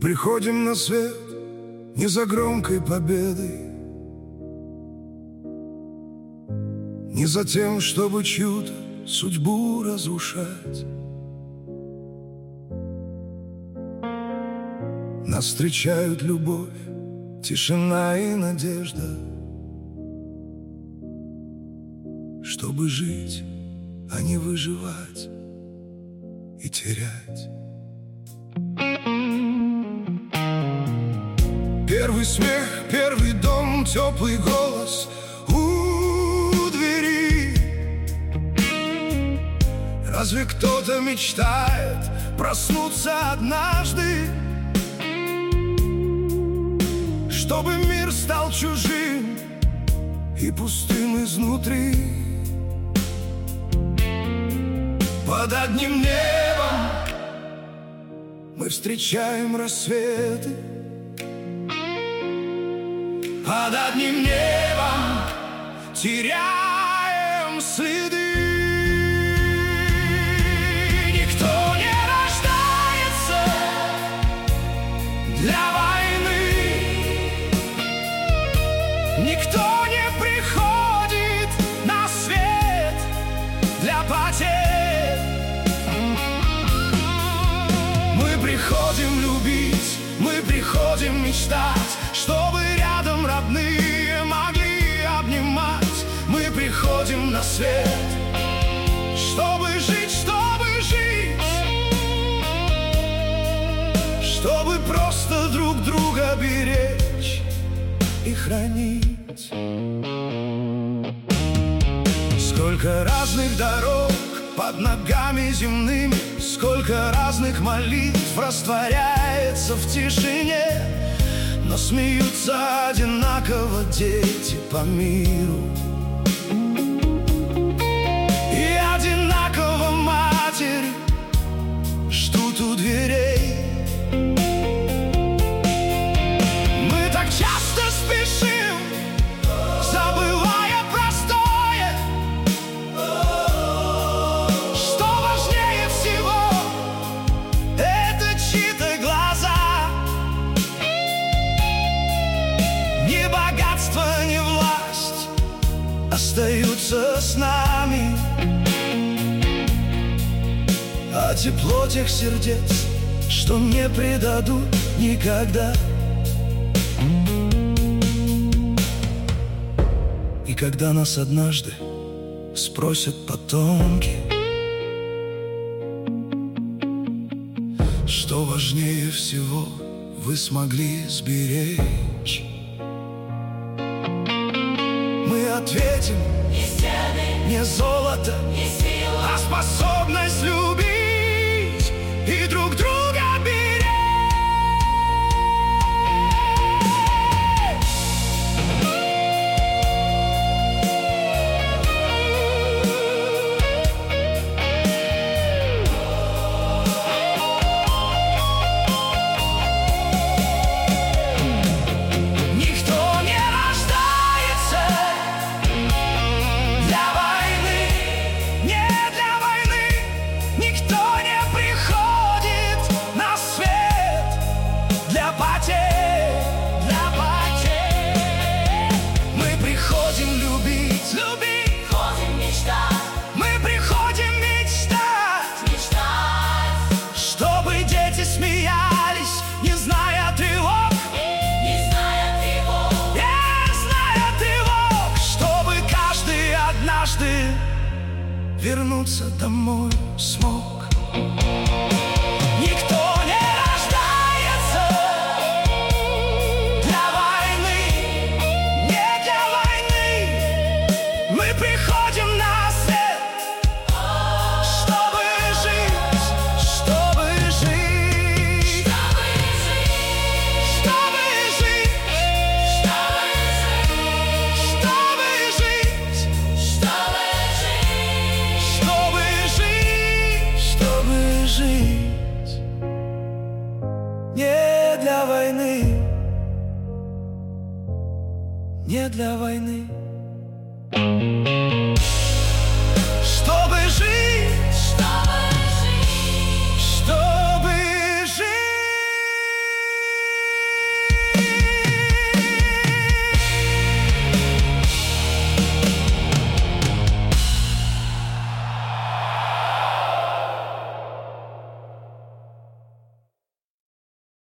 приходим на свет не за громкой победой, не за тем, чтобы чью-то судьбу разрушать. Нас встречают любовь, тишина и надежда, чтобы жить, а не выживать и терять. Первый смех, первый дом, теплый голос у двери. Разве кто-то мечтает проснуться однажды, чтобы мир стал чужим и пустым изнутри? Под одним небом мы встречаем рассветы, под одним небом теряем следы. Никто не рождается для войны, никто не приходит на свет для потерь. Мы приходим любить, мы приходим мечтать, чтобы рядом родные могли обнимать. Мы приходим на свет, чтобы жить, чтобы просто друг друга беречь и хранить. Сколько разных дорог под ногами земными, сколько разных молитв растворяется в тишине, но смеются одинаково дети по миру, и одинаково матери ждут у дверей. Мы так часто спешим, забывая простое, что важнее всего — это чьи-то глаза. Ни богатство, ни власть остаются с нами, а тепло тех сердец, что не предадут никогда. И когда нас однажды спросят потомки, что важнее всего вы смогли сберечь, мы ответим: не стены, не золото, не сила, а способность любить и друг друга беречь. Смеялись, не зная тревог, чтобы каждый однажды вернуться домой смог. Никто не рождается для войны, не для войны. Мы приходим на свет, чтобы жить, чтобы жить, чтобы жить, чтобы жить, чтобы жить. Не для войны, не для войны.